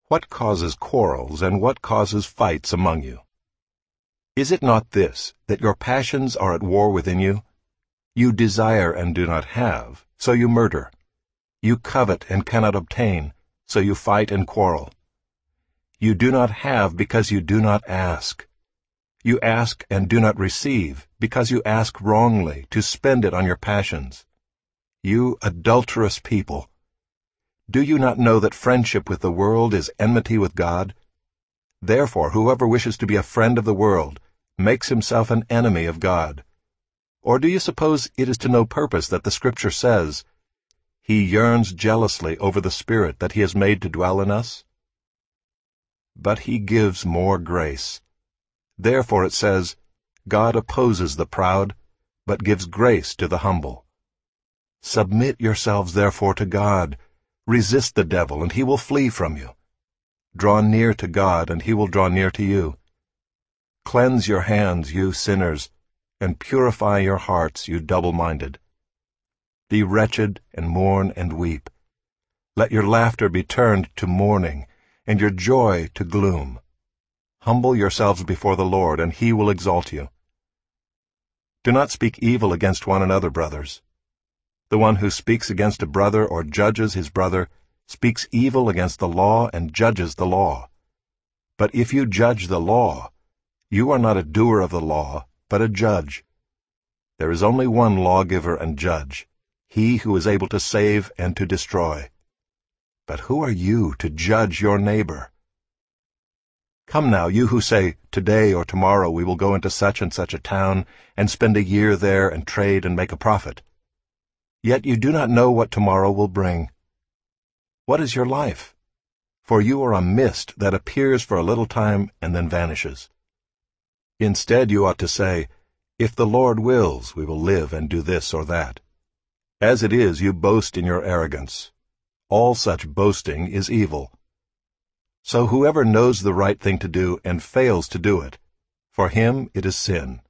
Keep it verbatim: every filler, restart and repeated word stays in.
What causes quarrels and what causes fights among you? Is it not this, that your passions are at war within you? You desire and do not have, so you murder. You covet and cannot obtain, so you fight and quarrel. You do not have because you do not ask. You ask and do not receive, because you ask wrongly, to spend it on your passions. You adulterous people! Do you not know that friendship with the world is enmity with God? Therefore, whoever wishes to be a friend of the world makes himself an enemy of God. Or do you suppose it is to no purpose that the Scripture says, "He yearns jealously over the Spirit that He has made to dwell in us"? But He gives more grace. Therefore it says, "God opposes the proud, but gives grace to the humble." Submit yourselves therefore to God. Resist the devil, and he will flee from you. Draw near to God, and He will draw near to you. Cleanse your hands, you sinners, and purify your hearts, you double-minded. Be wretched, and mourn and weep. Let your laughter be turned to mourning, and your joy to gloom. Humble yourselves before the Lord, and He will exalt you. Do not speak evil against one another, brothers. The one who speaks against a brother or judges his brother speaks evil against the law and judges the law. But if you judge the law, you are not a doer of the law, but a judge. There is only one lawgiver and judge, He who is able to save and to destroy. But who are you to judge your neighbor? Come now, you who say, "Today or tomorrow we will go into such and such a town, and spend a year there and trade and make a profit." Yet you do not know what tomorrow will bring. What is your life? For you are a mist that appears for a little time and then vanishes. Instead you ought to say, "If the Lord wills, we will live and do this or that." As it is, you boast in your arrogance. All such boasting is evil. So whoever knows the right thing to do and fails to do it, for him it is sin.